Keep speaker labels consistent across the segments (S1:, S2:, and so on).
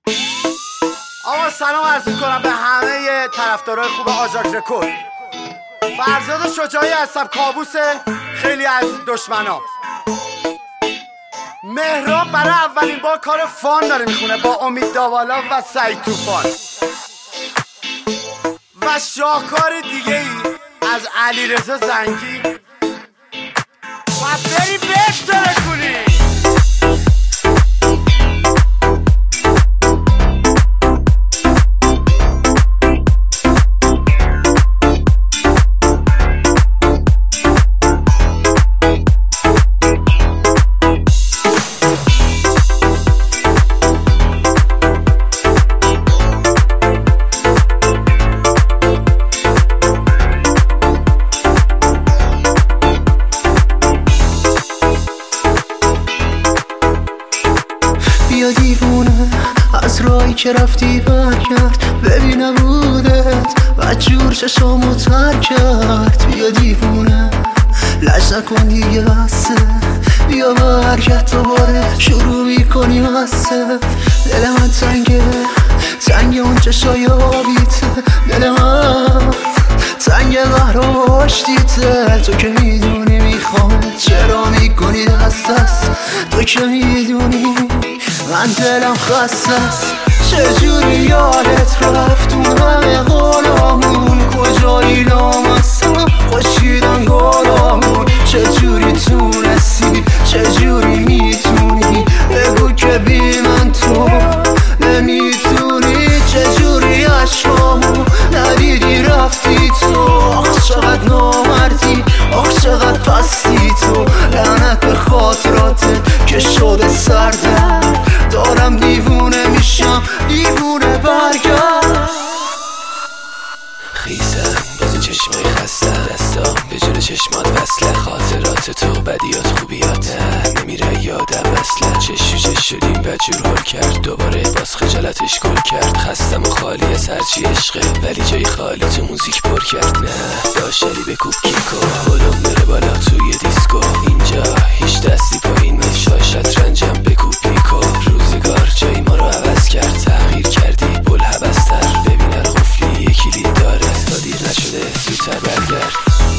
S1: آقا سلام عرض میکنم به همه طرفدارای خوب آژاک رکورد. فرزاد شجاعی هستم، کابوس خیلی از دشمنا. مهراب برای اولین بار کار فان داره میخونه با امید داوالا و سعید توفان و شاهکار دیگه ای از علیرضا زنگی و بری بهتره کنی.
S2: بیا دیوونه از راهی که رفتی برگرد، ببین نبودت و جور چشامو تر کرد. بیا دیوونه لج نکن دیگه بسه، بیا برگرد دوباره شروع میکنی بسه. دل من تنگ اون چشای آبیته، دل من تنگ قهر و آشتیته. تو که میدونی میخوام چرا میکنی دست تو که میدونی من دلم خستست. چجوری یادت رفت اون همه قولامون، کجایی لامستم خوشیدن گلامون. چجوری تونستی، چجوری میتونی بگو که بی من تو نمیتونی. چجوری عشقامو ندیدی رفتی تو، آخ چقدر نامردی، آخ چقدر پستی تو. لعنت به خاطراتت که شده سردم، دارم دیوونه میشم دیوونه برگرد.
S3: خیزم باز چشمای خستم، دستام به جلو چشمات وصله. خاطرات تو بدیات خوبیات نمیره یادم اصلا. چش شدیم بجور حل کرد، دوباره باز خجالتش گل کرد. خستم و خالی از هرچی عشقه، ولی جای خالی تو موزیک پر کرد. نه داشتلی به کوب کیکو، بلوم نره بالا توی دیسکو. اینجا هیچ دستی پایین نشای شطرنجم بکوب پیکو. روزگار جای ما رو عوض کرد، تغییر کردی بلحبستر. ببین هر قفلی یکی لید داره، تا دیر نشده زودتر برگرد.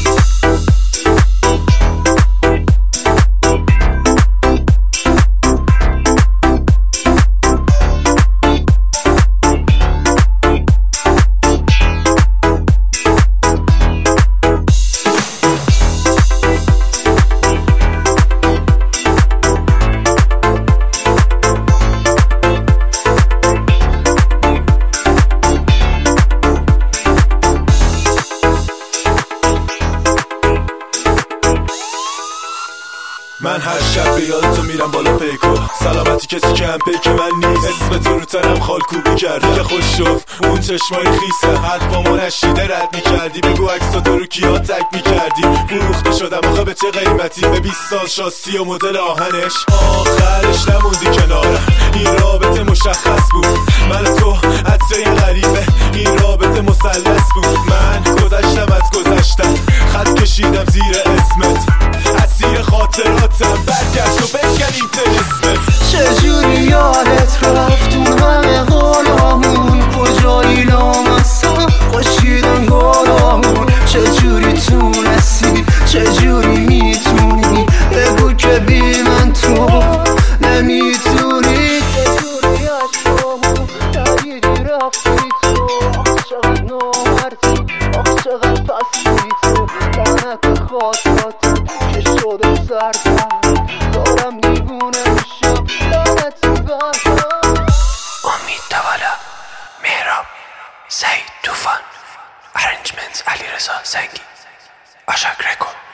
S4: من هر شب به یاد تو میرم بالا پیکو، سلامتی کسی که هم پیک من نیست. اسم تو رو تنم خالکوبی کردی که خوش شد اون چشمای خیسه. حرفامو نشیده رد میکردی، بگو عکساتو رو کیا تک میکردی. فروخته شدم آخه به چه قیمتی، به 20 سال شاسی و مدل آهنش. آخرش نموندی کنارم، این رابطه مشخص بود. من و تو عطره غریبه، این رابطه مثلث بود. من گذشتم از گذشتم، خط کشیدم زیر اسمت. اسیر خاطراتم برگشت و بشکن این طلسمت.
S2: چجوری یادت رفت اون همه قولامون، کجایی لامستم خوشیدن گلامون. چجوری تونستی، چجوری میتونی بگو که بی من تو نمیتونی. چجوری عشقامو ندیدی رفتی تو، آخ چقدر نامردی، آخ چقدر پستی تو. لعنت به خاطراتت که شده سردم، دارم دیوونه میشم لعنت برگرد.
S3: امید داوالا، مهراب، سعید توفان، ارنجمنت علیرضا زنگی، آژاک رکورد.